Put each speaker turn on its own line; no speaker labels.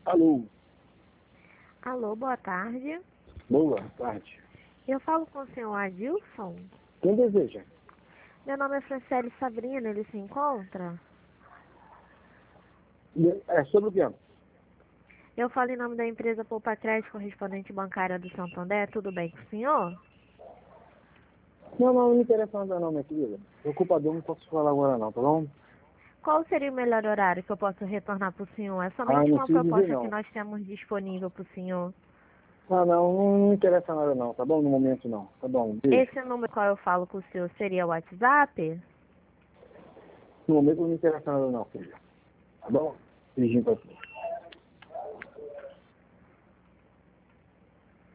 Alô,
Alô, boa tarde.
boa tarde.
Eu falo com o senhor Adilson.
Quem deseja?
Meu nome é Franciele Sabrina, ele se encontra?
É sobre o que?
Eu falo em nome da empresa Poupa Crédito Correspondente Bancária do Santander, tudo bem com o senhor?
Não me interessa nada não, minha querida. Ocupador, não posso falar agora não, tá bom?
Qual seria o melhor horário que eu posso retornar para o senhor? É somente
Não
uma
sei dizer
proposta que
não.
nós temos disponível para o senhor.
Não me interessa nada não, tá bom? No momento não, tá bom? Beijo.
Esse número qual eu falo com o senhor seria o WhatsApp?
No momento não me interessa nada não, filha. Tá bom? Beijinho pra você.